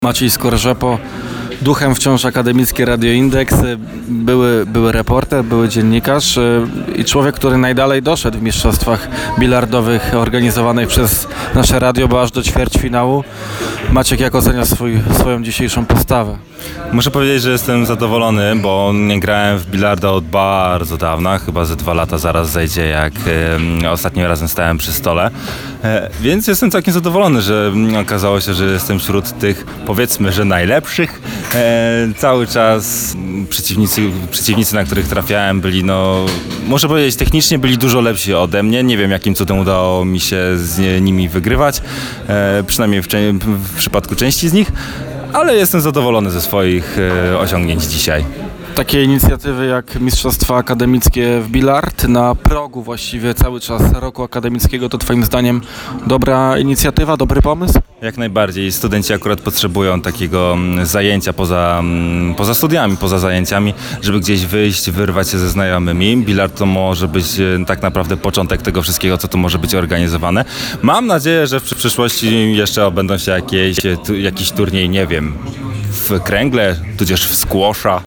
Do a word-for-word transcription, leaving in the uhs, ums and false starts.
Maciej Skorżepo, duchem wciąż akademickie Radio Indeks, były, były reporter, były dziennikarz i człowiek, który najdalej doszedł w mistrzostwach bilardowych organizowanych przez nasze radio, bo aż do ćwierćfinału. Maciek, jak ocenia swój, swoją dzisiejszą postawę? Muszę powiedzieć, że jestem zadowolony, bo nie grałem w bilarda od bardzo dawna, chyba ze dwa lata zaraz zejdzie, jak e, ostatnim razem stałem przy stole, e, więc jestem całkiem zadowolony, że okazało się, że jestem wśród tych, powiedzmy, że najlepszych. E, cały czas przeciwnicy, przeciwnicy, na których trafiałem, byli, no, muszę powiedzieć, technicznie byli dużo lepsi ode mnie. Nie wiem, jakim cudem udało mi się z nimi wygrywać, e, przynajmniej w, w przypadku części z nich. Ale jestem zadowolony ze swoich e, osiągnięć dzisiaj. Takie inicjatywy jak Mistrzostwa Akademickie w bilard na progu właściwie cały czas roku akademickiego, to twoim zdaniem dobra inicjatywa, dobry pomysł? Jak najbardziej. Studenci akurat potrzebują takiego zajęcia poza, poza studiami, poza zajęciami, żeby gdzieś wyjść, wyrwać się ze znajomymi. Bilard to może być tak naprawdę początek tego wszystkiego, co tu może być organizowane. Mam nadzieję, że w przyszłości jeszcze odbędą się jakieś, jakiś turniej, nie wiem, w kręgle, tudzież w squasha.